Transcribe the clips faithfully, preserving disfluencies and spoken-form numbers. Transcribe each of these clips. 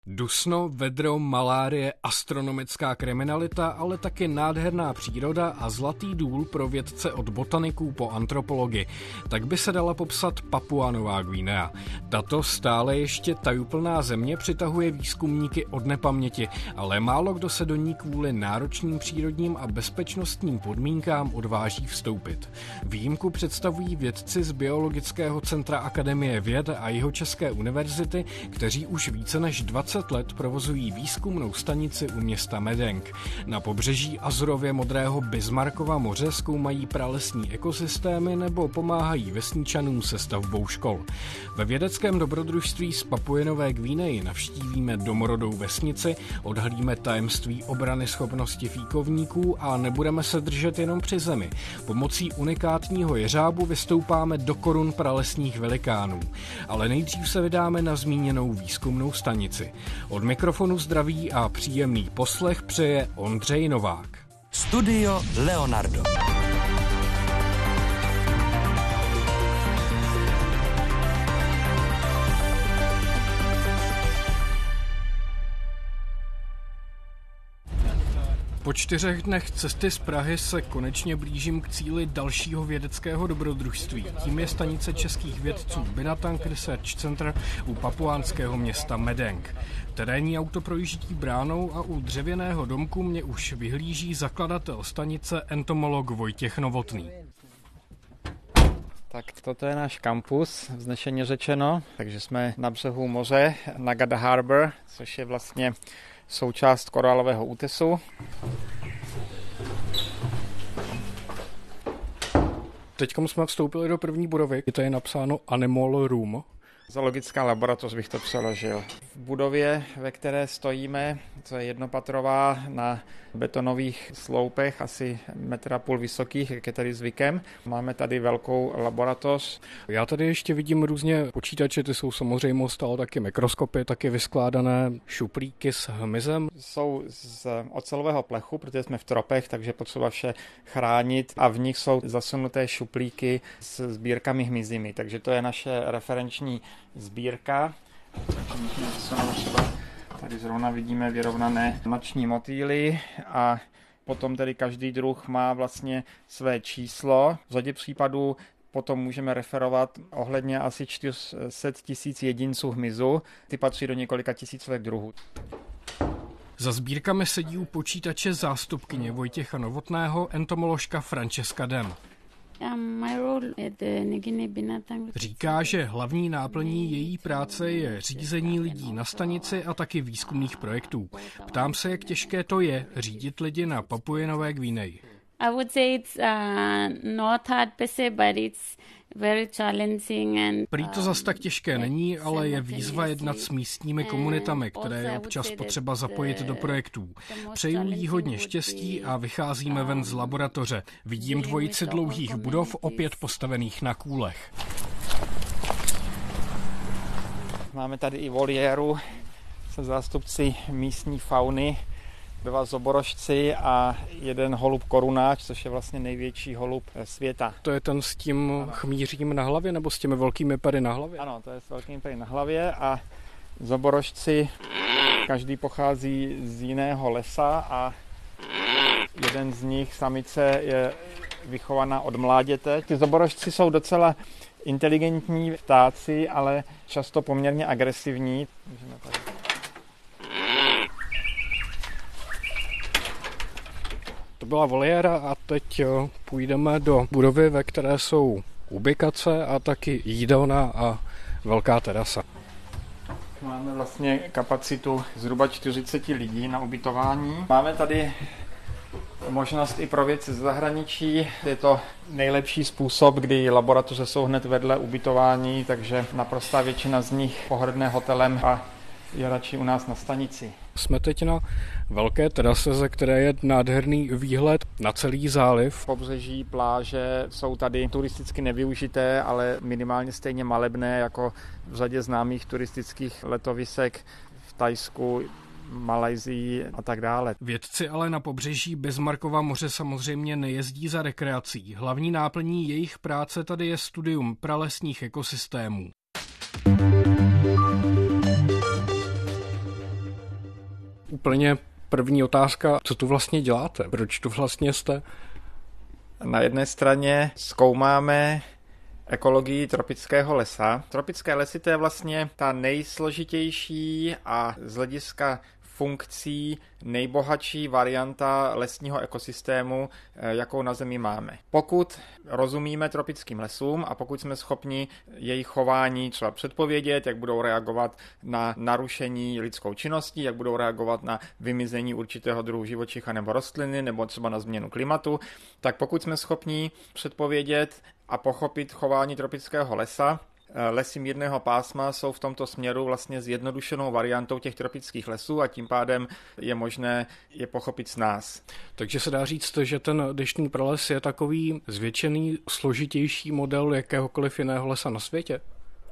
Dusno, vedro, malárie, astronomická kriminalita, ale taky nádherná příroda a zlatý důl pro vědce od botaniků po antropology. Tak by se dala popsat Papua Nová Guinea. Tato stále ještě tajuplná země přitahuje výzkumníky od nepaměti, ale málo kdo se do ní kvůli náročným přírodním a bezpečnostním podmínkám odváží vstoupit. Výjimku představují vědci z Biologického centra Akademie věd a Jihočeské univerzity, kteří už více než dvacet let provozují výzkumnou stanici u města Medeng. Na pobřeží azurově modrého Bismarckova moře zkoumají pralesní ekosystémy nebo pomáhají vesničanům se stavbou škol. Ve vědeckém dobrodružství z Papuji Nové Guinei navštívíme domorodou vesnici, odhalíme tajemství obrany schopnosti fíkovníků a nebudeme se držet jenom při zemi. Pomocí unikátního jeřábu vystoupáme do korun pralesních velikánů. Ale nejdřív se vydáme na zmíněnou výzkumnou stanici. Od mikrofonu zdraví a příjemný poslech přeje Ondřej Novák. Studio Leonardo. Po čtyřech dnech cesty z Prahy se konečně blížím k cíli dalšího vědeckého dobrodružství. Tím je stanice českých vědců Binatang Research Center u papuánského města Medeng. Terénní auto projíždí bránou a u dřevěného domku mě už vyhlíží zakladatel stanice, entomolog Vojtěch Novotný. Tak toto je náš kampus, vznešeně řečeno, takže jsme na břehu moře, Nagada Harbor, což je vlastně součást korálového útesu. Teď jsme vstoupili do první budovy, kde je napsáno Animal Room. Zoologická laboratoř bych to přeložil. V budově, ve které stojíme, to je jednopatrová na betonových sloupech, asi metr a půl vysokých, jak je tady zvykem. Máme tady velkou laboratoř. Já tady ještě vidím různě počítače, ty jsou samozřejmost, ale taky mikroskopy, taky vyskládané šuplíky s hmyzem. Jsou z ocelového plechu, protože jsme v tropech, takže potřeba vše chránit a v nich jsou zasunuté šuplíky s sbírkami hmyzími, takže to je naše referenční sbírka. Tady zrovna vidíme vyrovnané noční motýly a potom tedy každý druh má vlastně své číslo. V řadě případů potom můžeme referovat ohledně asi čtyři sta tisíc jedinců hmyzu. Ty patří do několika tisícovek druhů. Za sbírkami sedí u počítače zástupkyně Vojtěcha Novotného, entomoložka Francesca Dem. Říká, že hlavní náplní její práce je řízení lidí na stanici a taky výzkumných projektů. Ptám se, jak těžké to je řídit lidi na Papuji Nové Guinei. I would say it's uh, not hard per se, but it's very challenging and Prý to zas tak těžké není, ale je výzva jednat s místními komunitami, které je občas potřeba zapojit do projektů. Přeju jí hodně štěstí a vycházíme ven z laboratoře. Vidím dvojici dlouhých budov opět postavených na kůlech. Máme tady i voliéru se zástupci místní fauny. Dva zoborožci a jeden holub korunáč, což je vlastně největší holub světa. To je ten s tím ano. chmířím na hlavě, nebo s těmi velkými pedy na hlavě? Ano, to je s velkými pedy na hlavě a zoborožci, každý pochází z jiného lesa a jeden z nich, samice, je vychovaná od mláděte. Ti zoborožci jsou docela inteligentní ptáci, ale často poměrně agresivní. Můžeme tady To byla voliéra a teď půjdeme do budovy, ve které jsou ubikace a taky jídelna a velká terasa. Máme vlastně kapacitu zhruba čtyřicet lidí na ubytování. Máme tady možnost i pro vědce z zahraničí. Je to nejlepší způsob, kdy laboratoře jsou hned vedle ubytování, takže naprostá většina z nich pohrdne hotelem a je radši u nás na stanici. Jsme teď na velké terase, ze které je nádherný výhled na celý záliv. Pobřeží, pláže jsou tady turisticky nevyužité, ale minimálně stejně malebné jako v řadě známých turistických letovisek v Thajsku, Malajsii a tak dále. Vědci ale na pobřeží Bismarckova moře samozřejmě nejezdí za rekreací. Hlavní náplní jejich práce tady je studium pralesních ekosystémů. Úplně první otázka, co tu vlastně děláte? Proč tu vlastně jste? Na jedné straně zkoumáme ekologii tropického lesa. Tropické lesy to je vlastně ta nejsložitější a z hlediska funkcí nejbohatší varianta lesního ekosystému, jakou na Zemi máme. Pokud rozumíme tropickým lesům a pokud jsme schopni jejich chování třeba předpovědět, jak budou reagovat na narušení lidskou činností, jak budou reagovat na vymizení určitého druhu živočicha nebo rostliny, nebo třeba na změnu klimatu, tak pokud jsme schopni předpovědět a pochopit chování tropického lesa, lesy mírného pásma jsou v tomto směru vlastně zjednodušenou variantou těch tropických lesů a tím pádem je možné je pochopit s nás. Takže se dá říct, že ten deštný prales je takový zvětšený, složitější model jakéhokoliv jiného lesa na světě?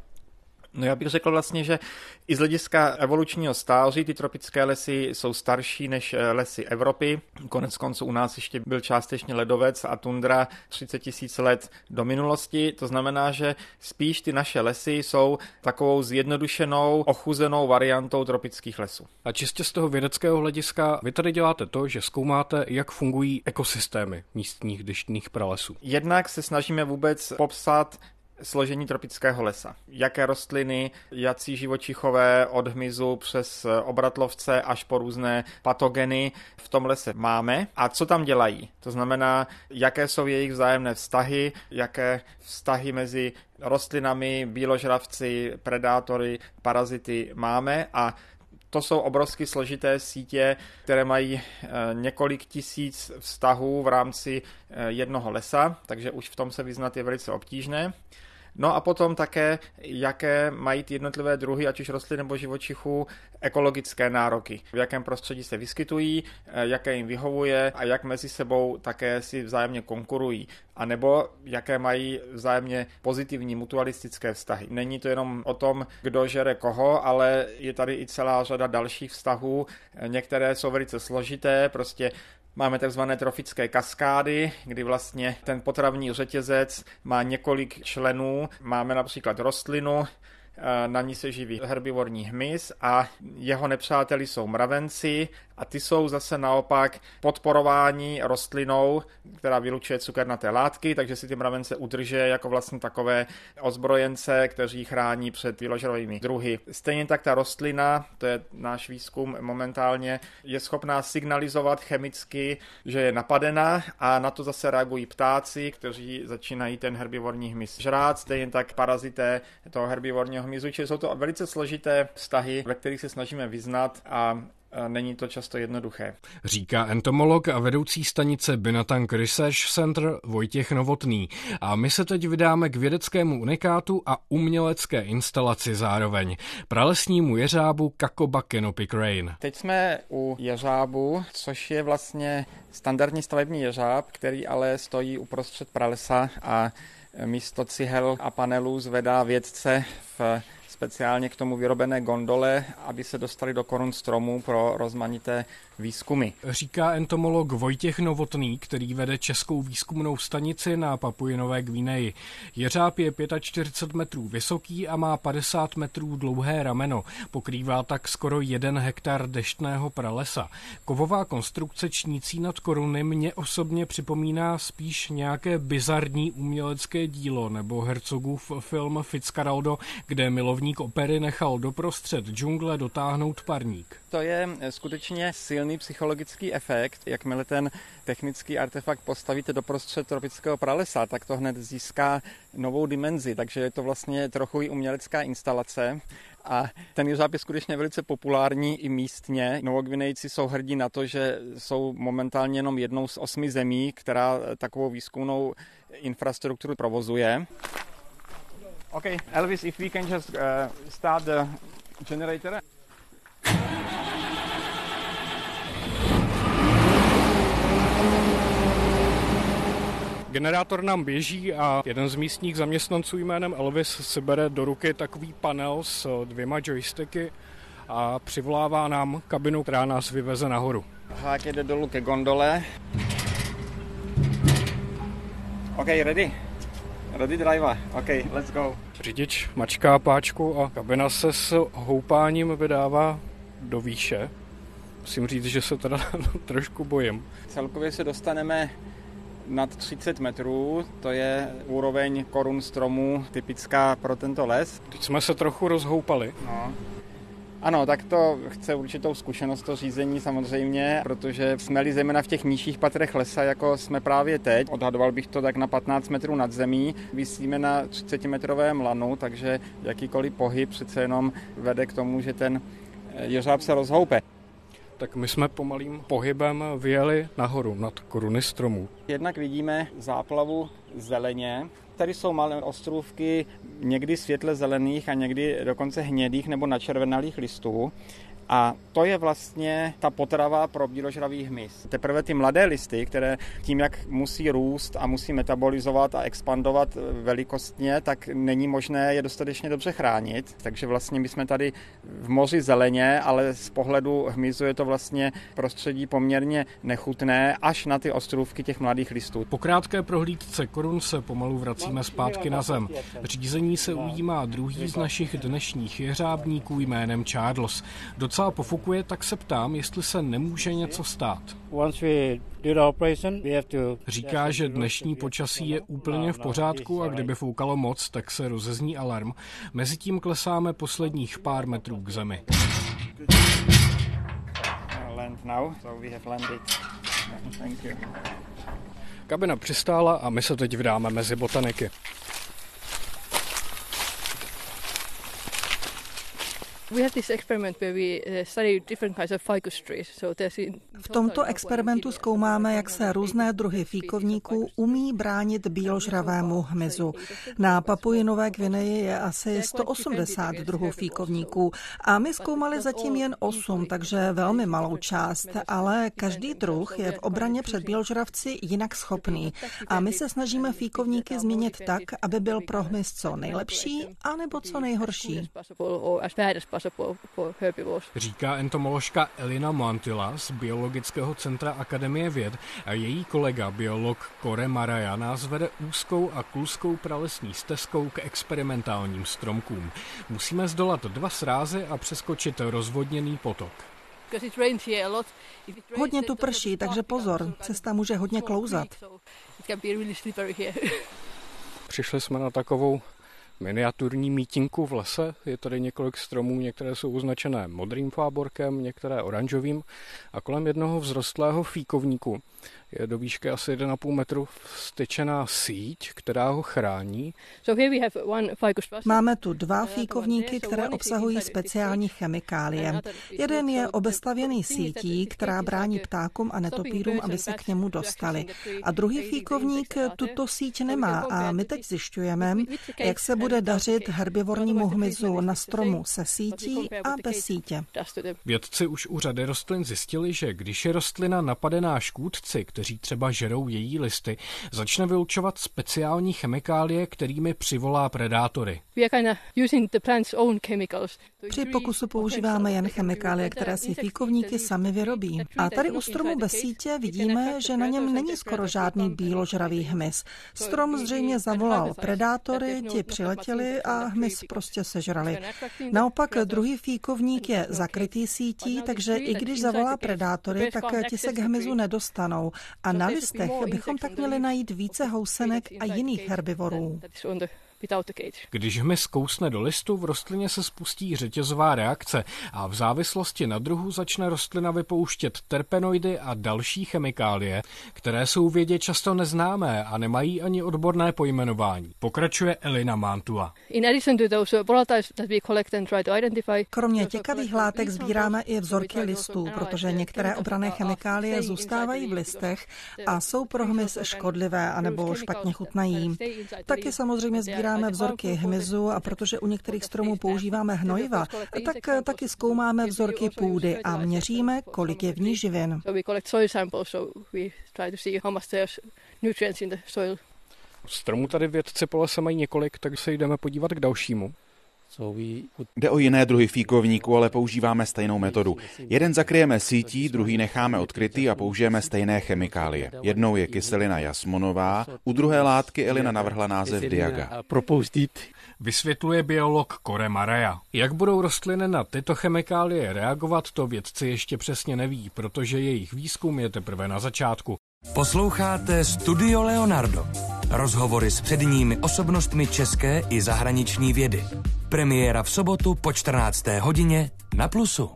No já bych řekl vlastně, že i z hlediska evolučního stáří ty tropické lesy jsou starší než lesy Evropy. Konec konců u nás ještě byl částečně ledovec a tundra třicet tisíc let do minulosti. To znamená, že spíš ty naše lesy jsou takovou zjednodušenou, ochuzenou variantou tropických lesů. A čistě z toho vědeckého hlediska vy tady děláte to, že zkoumáte, jak fungují ekosystémy místních deštných pralesů. Jednak se snažíme vůbec popsat složení tropického lesa. Jaké rostliny, jací živočichové od hmyzu přes obratlovce až po různé patogeny v tom lese máme a co tam dělají. To znamená, jaké jsou jejich vzájemné vztahy, jaké vztahy mezi rostlinami, býložravci, predátory, parazity máme a to jsou obrovsky složité sítě, které mají několik tisíc vztahů v rámci jednoho lesa, takže už v tom se vyznat je velice obtížné. No a potom také, jaké mají ty jednotlivé druhy, ať už rostlin nebo živočichů, ekologické nároky. V jakém prostředí se vyskytují, jaké jim vyhovuje a jak mezi sebou také si vzájemně konkurují. A nebo jaké mají vzájemně pozitivní mutualistické vztahy. Není to jenom o tom, kdo žere koho, ale je tady i celá řada dalších vztahů. Některé jsou velice složité, prostě máme takzvané trofické kaskády, kdy vlastně ten potravní řetězec má několik členů. Máme například rostlinu, na ní se živí herbivorní hmyz a jeho nepřáteli jsou mravenci a ty jsou zase naopak podporováni rostlinou, která vylučuje cukernaté látky, takže si ty mravence udrží jako vlastně takové ozbrojence, kteří chrání před býložravými druhy. Stejně tak ta rostlina, to je náš výzkum momentálně, je schopná signalizovat chemicky, že je napadena a na to zase reagují ptáci, kteří začínají ten herbivorní hmyz žrát, stejně tak parazité toho herbivorního hmyzu, čili jsou to velice složité vztahy, ve kterých se snažíme vyznat a není to často jednoduché. Říká entomolog a vedoucí stanice Binatang Research Center Vojtěch Novotný. A my se teď vydáme k vědeckému unikátu a umělecké instalaci zároveň. Pralesnímu jeřábu Kakoba Canopy Crane. Teď jsme u jeřábu, což je vlastně standardní stavební jeřáb, který ale stojí uprostřed pralesa a místo cihel a panelů zvedá vědce v speciálně k tomu vyrobené gondole, aby se dostali do korun stromů pro rozmanité výzkumy. Říká entomolog Vojtěch Novotný, který vede českou výzkumnou stanici na Papui Nové Guineji. Jeřáb je čtyřicet pět metrů vysoký a má padesát metrů dlouhé rameno. Pokrývá tak skoro jeden hektar deštného pralesa. Kovová konstrukce čnící nad koruny mě osobně připomíná spíš nějaké bizarní umělecké dílo nebo Herzogův film Fitzcarraldo, kde milovník opery nechal doprostřed džungle dotáhnout parník. To je skutečně silný psychologický efekt. Jakmile ten technický artefakt postavíte doprostřed tropického pralesa, tak to hned získá novou dimenzi, takže je to vlastně trochu i umělecká instalace. A ten jeřáb je skutečně velice populární i místně. Novogvinejci jsou hrdí na to, že jsou momentálně jenom jednou z osmi zemí, která takovou výzkumnou infrastrukturu provozuje. Okay, Elvis, if we can just uh, start the generator. Generátor nám běží a jeden z místních zaměstnanců jménem Elvis si bere do ruky takový panel s dvěma joysticky a přivolává nám kabinu, která nás vyveze nahoru. Tak jde dolů ke gondole. OK, ready? Ready driver. OK, let's go. Řidič mačká páčku a kabina se s houpáním vydává do výše. Musím říct, že se teda trošku bojím. Celkově se dostaneme nad třicet metrů, to je úroveň korun stromů typická pro tento les. Teď jsme se trochu rozhoupali. No. Ano, tak to chce určitou zkušenost to řízení samozřejmě, protože jsme-li zejména v těch nižších patrech lesa, jako jsme právě teď, odhadoval bych to tak na patnáct metrů nad zemí, visíme na třicetimetrovém lanu, takže jakýkoliv pohyb přece jenom vede k tomu, že ten jeřáb se rozhoupe. Tak my jsme pomalým pohybem vyjeli nahoru nad koruny stromů. Jednak vidíme záplavu zeleně. Tady jsou malé ostrůvky někdy světle zelených a někdy dokonce hnědých nebo načervenalých listů. A to je vlastně ta potrava pro bíložravý hmyz. Teprve ty mladé listy, které tím, jak musí růst a musí metabolizovat a expandovat velikostně, tak není možné je dostatečně dobře chránit. Takže vlastně my jsme tady v moři zeleně, ale z pohledu hmyzu je to vlastně prostředí poměrně nechutné až na ty ostrůvky těch mladých listů. Po krátké prohlídce korun se pomalu vracíme zpátky na zem. Řízení se ujímá druhý z našich dnešních jeřábníků jménem Charles. Docela pofukuje, tak se ptám, jestli se nemůže něco stát. Říká, že dnešní počasí je úplně v pořádku a kdyby foukalo moc, tak se rozezní alarm. Mezitím klesáme posledních pár metrů k zemi. Kabina přistála a my se teď vydáme mezi botaniky. V tomto experimentu zkoumáme, jak se různé druhy fíkovníků umí bránit bíložravému hmyzu. Na Papui Nové Gvineji je asi sto osmdesát druhů fíkovníků a my zkoumali zatím jen osm, takže velmi malou část, ale každý druh je v obraně před bíložravci jinak schopný a my se snažíme fíkovníky změnit tak, aby byl pro hmyz co nejlepší anebo co nejhorší. Říká entomoložka Elina Mantilla z Biologického centra Akademie věd a její kolega, biolog Kore Maraja, nás vede úzkou a kluskou pralesní stezkou k experimentálním stromkům. Musíme zdolat dva srázy a přeskočit rozvodněný potok. Hodně tu prší, takže pozor, cesta může hodně klouzat. Přišli jsme na takovou miniaturní mítinku v lese. Je tady několik stromů, některé jsou označené modrým fáborkem, některé oranžovým a kolem jednoho vzrostlého fíkovníku je do výšky asi jeden a půl metru vstyčená síť, která ho chrání. Máme tu dva fíkovníky, které obsahují speciální chemikálie. Jeden je obestavěný sítí, která brání ptákům a netopírům, aby se k němu dostali. A druhý fíkovník tuto síť nemá a my teď zjišťujeme, jak se bude dařit herbivornímu hmyzu na stromu se sítí a bez sítě. Vědci už u řady rostlin zjistili, že když je rostlina napadená škůdci, kteří třeba žerou její listy, začne vylučovat speciální chemikálie, kterými přivolá predátory. Při pokusu používáme jen chemikálie, které si fíkovníky sami vyrobí. A tady u stromu bez sítě vidíme, že na něm není skoro žádný bíložravý hmyz. Strom zřejmě zavolal predátory, ti přiletěli a hmyz prostě sežrali. Naopak druhý fíkovník je zakrytý sítí, takže i když zavolá predátory, tak ti se k hmyzu nedostanou. A na listech bychom tak měli najít více housenek a jiných herbivorů. Když hmyz kousne do listu, v rostlině se spustí řetězová reakce a v závislosti na druhu začne rostlina vypouštět terpenoidy a další chemikálie, které jsou vědě často neznámé a nemají ani odborné pojmenování. Pokračuje Elina Mantua. Kromě těkavých látek sbíráme i vzorky listů, protože některé obranné chemikálie zůstávají v listech a jsou pro hmyz škodlivé anebo špatně chutnají. Taky samozřejmě sbíráme vzorky hmyzu a protože u některých stromů používáme hnojiva, tak taky zkoumáme vzorky půdy a měříme, kolik je v ní živin. Stromů tady vědci po lese mají několik, tak se jdeme podívat k dalšímu. Jde o jiné druhy fíkovníků, ale používáme stejnou metodu. Jeden zakryjeme sítí, druhý necháme odkrytý a použijeme stejné chemikálie. Jednou je kyselina jasmonová, u druhé látky Elina navrhla název Diaga. Vysvětluje biolog Kore Maraja. Jak budou rostliny na tyto chemikálie reagovat, to vědci ještě přesně neví, protože jejich výzkum je teprve na začátku. Posloucháte Studio Leonardo. Rozhovory s předními osobnostmi české i zahraniční vědy. Premiéra v sobotu po čtrnácté hodině na Plusu.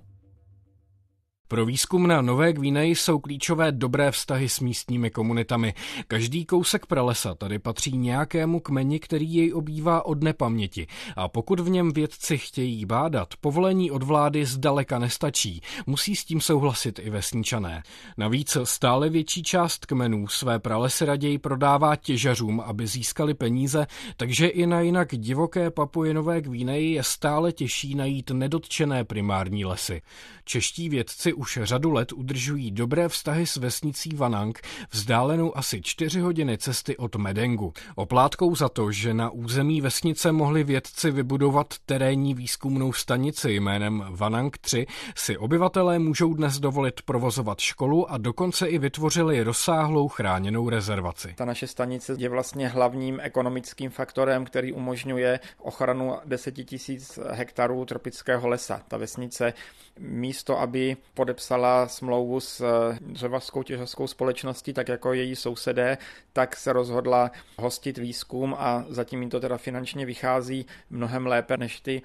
Pro výzkum na Nové Gvineji jsou klíčové dobré vztahy s místními komunitami. Každý kousek pralesa tady patří nějakému kmeni, který jej obývá od nepaměti. A pokud v něm vědci chtějí bádat, povolení od vlády zdaleka nestačí. Musí s tím souhlasit i vesničané. Navíc stále větší část kmenů své pralesy raději prodává těžařům, aby získali peníze, takže i na jinak divoké Papui Nové Gvineji je stále těžší najít nedotčené primární lesy. Čeští vědci už řadu let udržují dobré vztahy s vesnicí Vanang, vzdálenou asi čtyři hodiny cesty od Medengu. Oplátkou za to, že na území vesnice mohli vědci vybudovat terénní výzkumnou stanici jménem Vanang tři, si obyvatelé můžou dnes dovolit provozovat školu a dokonce i vytvořili rozsáhlou chráněnou rezervaci. Ta naše stanice je vlastně hlavním ekonomickým faktorem, který umožňuje ochranu deseti tisíc hektarů tropického lesa. Ta vesnice místo, aby podepsala smlouvu s dřevařskou těžařskou společností, tak jako její sousedé, tak se rozhodla hostit výzkum a zatím jim to teda finančně vychází mnohem lépe než ty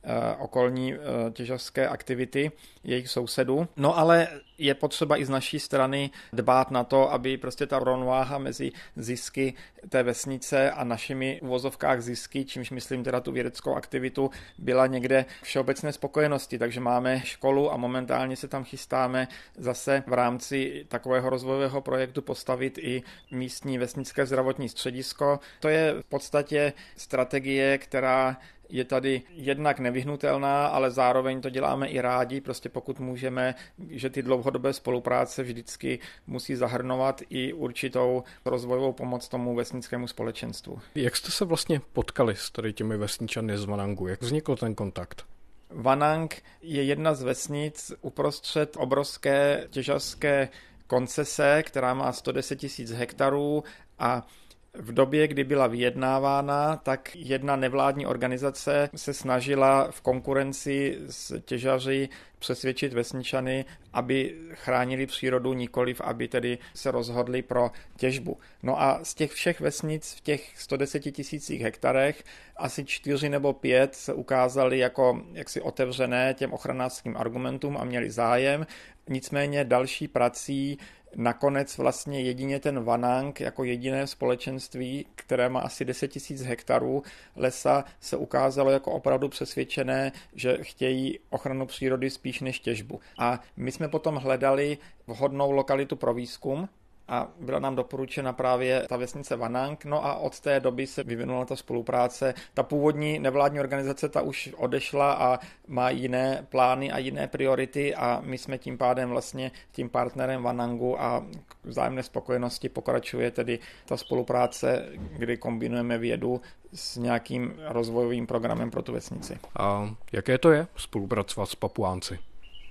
okolní těžařské aktivity jejich sousedů. No ale je potřeba i z naší strany dbát na to, aby prostě ta rovnováha mezi zisky té vesnice a našimi uvozovkách zisky, čímž myslím teda tu vědeckou aktivitu, byla někde všeobecné spokojenosti. Takže máme školu a momentálně se tam chystáme zase v rámci takového rozvojového projektu postavit i místní vesnické zdravotní středisko. To je v podstatě strategie, která je tady jednak nevyhnutelná, ale zároveň to děláme i rádi, prostě pokud můžeme, že ty dlouhodobé spolupráce vždycky musí zahrnovat i určitou rozvojovou pomoc tomu vesnickému společenstvu. Jak jste se vlastně potkali s tady těmi vesničany z Vanangu? Jak vznikl ten kontakt? Vanang je jedna z vesnic uprostřed obrovské těžařské koncese, která má sto deset tisíc hektarů a v době, kdy byla vyjednávána, tak jedna nevládní organizace se snažila v konkurenci s těžaři přesvědčit vesničany, aby chránili přírodu, nikoliv aby tedy se rozhodli pro těžbu. No a z těch všech vesnic v těch sto deset tisících hektarech asi čtyři nebo pět se ukázaly jako jaksi otevřené těm ochranářským argumentům a měli zájem. Nicméně další prací nakonec vlastně jedině ten Vanang jako jediné společenství, které má asi deset tisíc hektarů lesa, se ukázalo jako opravdu přesvědčené, že chtějí ochranu přírody spíš než těžbu. A my jsme potom hledali vhodnou lokalitu pro výzkum a byla nám doporučena právě ta vesnice Vanang, no a od té doby se vyvinula ta spolupráce. Ta původní nevládní organizace, ta už odešla a má jiné plány a jiné priority a my jsme tím pádem vlastně tím partnerem Vanangu a k vzájemné spokojenosti pokračuje tedy ta spolupráce, kdy kombinujeme vědu s nějakým rozvojovým programem pro tu vesnici. A jaké to je spolupracovat s Papuánci?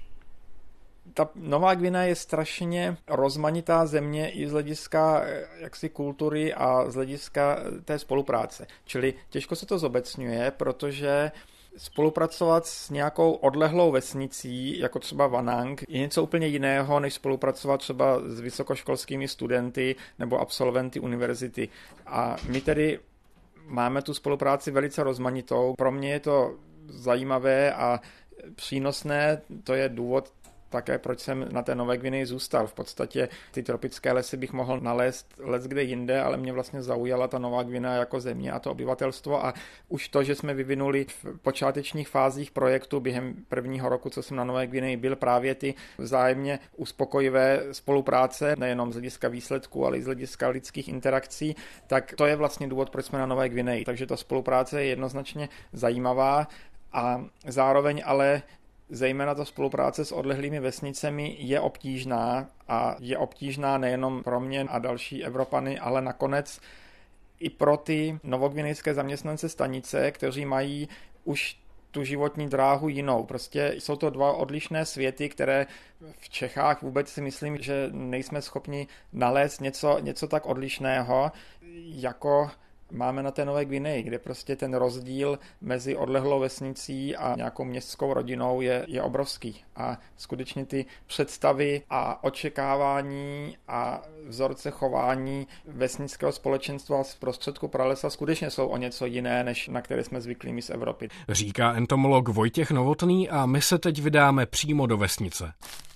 Ta Nová Gvinea je strašně rozmanitá země i z hlediska jaksi kultury a z hlediska té spolupráce. Čili těžko se to zobecňuje, protože spolupracovat s nějakou odlehlou vesnicí, jako třeba Vanang, je něco úplně jiného, než spolupracovat třeba s vysokoškolskými studenty nebo absolventy univerzity. A my tedy máme tu spolupráci velice rozmanitou. Pro mě je to zajímavé a přínosné, to je důvod také, proč jsem na té Nové Gvineji zůstal. V podstatě ty tropické lesy bych mohl nalézt leckde jinde, ale mě vlastně zaujala ta Nová Gvinea jako země a to obyvatelstvo a už to, že jsme vyvinuli v počátečních fázích projektu během prvního roku, co jsem na Nové Gvineji byl, právě ty vzájemně uspokojivé spolupráce, nejenom z hlediska výsledků, ale i z hlediska lidských interakcí, tak to je vlastně důvod, proč jsme na Nové Gvineji. Takže ta spolupráce je jednoznačně zajímavá a zároveň ale zejména ta spolupráce s odlehlými vesnicemi je obtížná a je obtížná nejenom pro mě a další Evropany, ale nakonec i pro ty novogvinejské zaměstnance stanice, kteří mají už tu životní dráhu jinou. Prostě jsou to dva odlišné světy, které v Čechách vůbec si myslím, že nejsme schopni nalézt něco, něco tak odlišného, jako máme na té Nové Gvineji, kde prostě ten rozdíl mezi odlehlou vesnicí a nějakou městskou rodinou je, je obrovský. A skutečně ty představy a očekávání a vzorce chování vesnického společenstva z prostředku pralesa skutečně jsou o něco jiné, než na které jsme zvyklí my z Evropy. Říká entomolog Vojtěch Novotný a my se teď vydáme přímo do vesnice.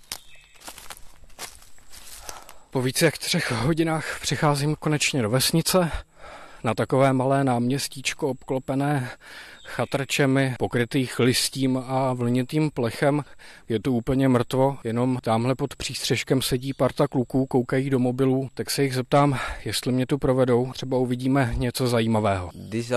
Po více jak třech hodinách přicházím konečně do vesnice, na takové malé náměstíčko obklopené chatrčemi, pokrytých listím a vlnitým plechem. Je tu úplně mrtvo, jenom tamhle pod přístřeškem sedí parta kluků, koukají do mobilů, tak se jich zeptám, jestli mě tu provedou, třeba uvidíme něco zajímavého.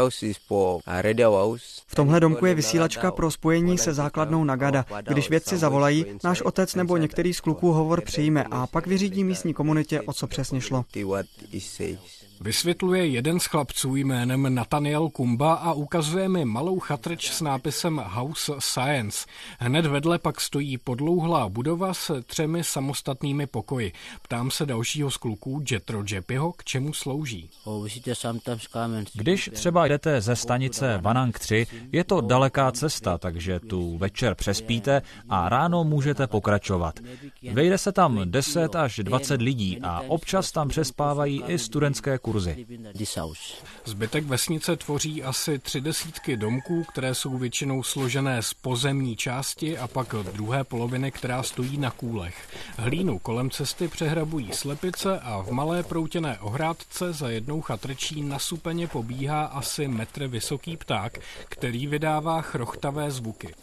V tomhle domku je vysílačka pro spojení se základnou Nagada. Když vědci zavolají, náš otec nebo některý z kluků hovor přijme a pak vyřídí místní komunitě, o co přesně šlo. Vysvětluje jeden z chlapců jménem Nathaniel Kumba a ukazuje mi malou chatrč s nápisem House Science. Hned vedle pak stojí podlouhlá budova s třemi samostatnými pokoji. Ptám se dalšího z kluků, Jetro Jeppyho, k čemu slouží. Když třeba jdete ze stanice Vanang tři, je to daleká cesta, takže tu večer přespíte a ráno můžete pokračovat. Vejde se tam deset až dvacet lidí a občas tam přespávají i studentské kurzy. Zbytek vesnice tvoří asi tři desítky domků, které jsou většinou složené z pozemní části a pak druhé poloviny, která stojí na kůlech. Hlínu kolem cesty přehrabují slepice a v malé proutěné ohrádce za jednou chatrčí nasupeně pobíhá asi metr vysoký pták, který vydává chrochtavé zvuky.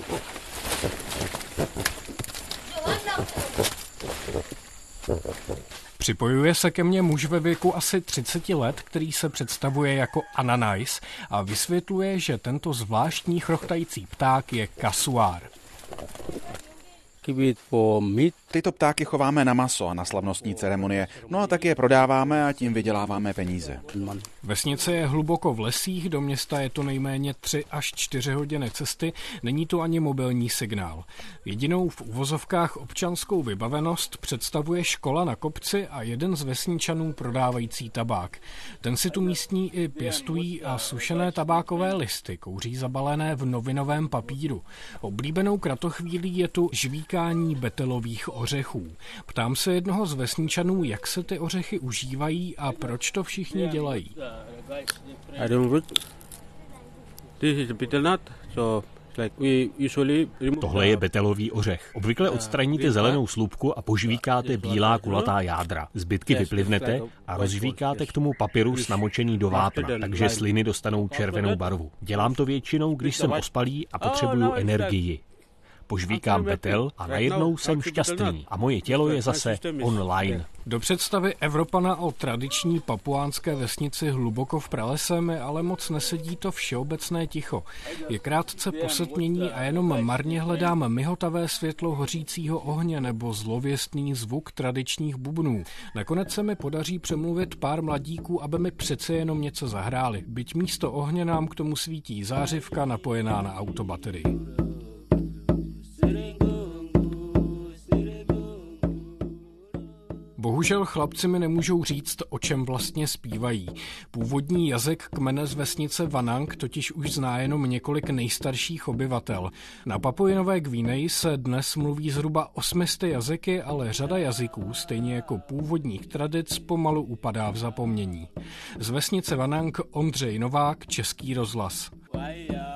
Připojuje se ke mně muž ve věku asi třicet let, který se představuje jako Ananais a vysvětluje, že tento zvláštní chrochtající pták je kasuár. Tyto ptáky chováme na maso a na slavnostní ceremonie, no a tak je prodáváme a tím vyděláváme peníze. Vesnice je hluboko v lesích, do města je to nejméně tři až čtyři hodiny cesty, není tu ani mobilní signál. Jedinou v uvozovkách občanskou vybavenost představuje škola na kopci a jeden z vesničanů prodávající tabák. Ten si tu místní i pěstují a sušené tabákové listy kouří zabalené v novinovém papíru. Oblíbenou kratochvílí je tu žvíkání betelových ořechů. Ptám se jednoho z vesničanů, jak se ty ořechy užívají a proč to všichni dělají. Tohle je betelový ořech. Obvykle odstraníte zelenou slupku a požvíkáte bílá kulatá jádra. Zbytky vyplivnete a rozžvíkáte k tomu papyrus namočený do vápna, takže sliny dostanou červenou barvu. Dělám to většinou, když jsem ospalý a potřebuju energii. Požvíkám betel a najednou jsem šťastný a moje tělo je zase online. Do představy Evropana o tradiční papuánské vesnici hluboko v pralese mi ale moc nesedí to všeobecné ticho. Je krátce po setmění a jenom marně hledám mihotavé světlo hořícího ohně nebo zlověstný zvuk tradičních bubnů. Nakonec se mi podaří přemluvit pár mladíků, aby mi přece jenom něco zahráli, byť místo ohně nám k tomu svítí zářivka napojená na autobaterii. Bohužel chlapci mi nemůžou říct, o čem vlastně zpívají. Původní jazyk kmene z vesnice Vanang totiž už zná jenom několik nejstarších obyvatel. Na Papui Nové Gvineji se dnes mluví zhruba osmisty jazyky, ale řada jazyků, stejně jako původních tradic, pomalu upadá v zapomnění. Z vesnice Vanang Ondřej Novák, Český rozhlas.